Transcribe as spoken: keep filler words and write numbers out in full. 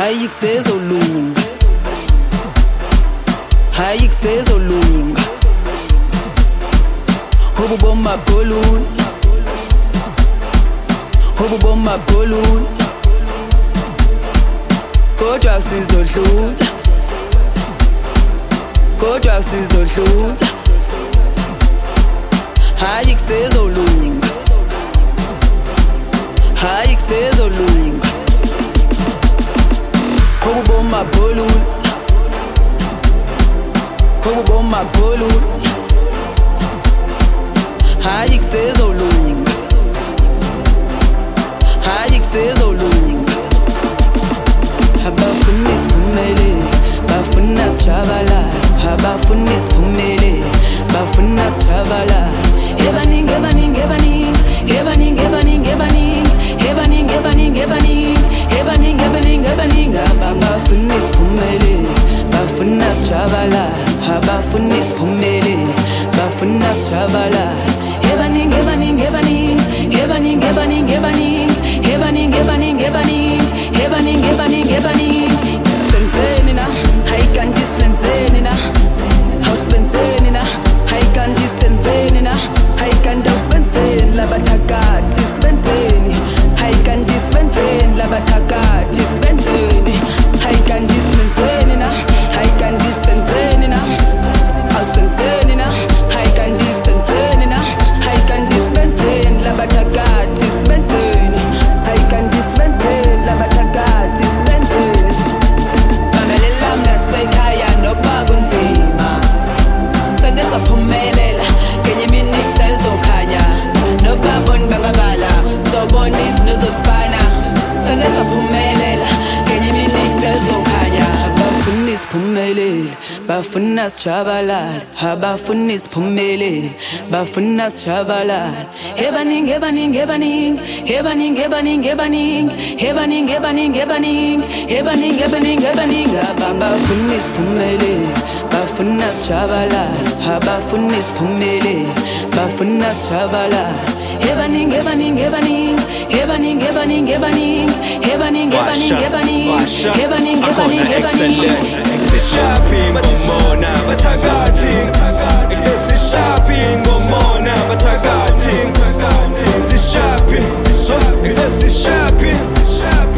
hayi kusezolunga, hayi kusezolunga. Hobu bomba polun, hobu bomba polun. Kodwa sizodlula, kodwa sizodlula. Hayi kusezolunga, hayi kusezolunga. Hobu bomba polun, hobu bomba polun. Hayi kusezolunga, hayi kusezolunga. Abafuna isiphumelele, bafuna sijabulale. Abafuna isiphumelele, bafuna sijabulale. Ebaningi ebaningi ebaningi, ebaningi ebaningi ebaningi, ebaningi ebaningi ebaningi, ebaningi ebaningi ebaningi. Abafuna isiphumelele, bafuna sijabulale. Abafuna isiphumelele, bafuna sijabulale. Ebaningi ebaningi ebaningi, ebaningi ebaningi ebaningi, ebaningi ebaningi ebaningi, ebaningi ebaningi ebaningi. Senzeni na, hayi kanti senzeni na. Awusebenzeni na, hayi kanti senzeni na. Hayi kanti awusebenzeni labathakathi sibenzeni. Hayi kanti sibenzeni labathakathi sibenzeni. Hayi kanti sibenzeni na, hayi kanti senzeni na. Awusenzeni na, hayi kanti senzeni na. Hayi kanti sibenzeni labathakathi sibenzeni. Hayi kanti sibenzeni labathakathi sibenzeni. Mamelela mnasekhaya noba kunzima, sake saphumelela ngenye imini kusezokhanya. Noba bona bangabala sobona izinto zosibana. Sake saphumelela ngenye imini kusezokhanya. Abafuna isiphumelele, bafuna sijabulale. Abafuna isiphumelele, bafuna sijabulale. Ebaningi ebaningi ebaningi, ebaningi ebaningi ebaningi, ebaningi ebaningi ebaningi, ebaningi ebaningi ebaningi. Abafuna isiphumelele, bafuna sijabulale. Abafuna isiphumelele, bafuna sijabulale. Ebaningi ebaningi ebaningi, ebaningi ebaningi ebaningi, ebaningi ebaningi ebaningi, ebaningi ebaningi ebaningi. Shopping ngomona bathakathi, excess shopping ngomona bathakathi, shopping, excess shopping.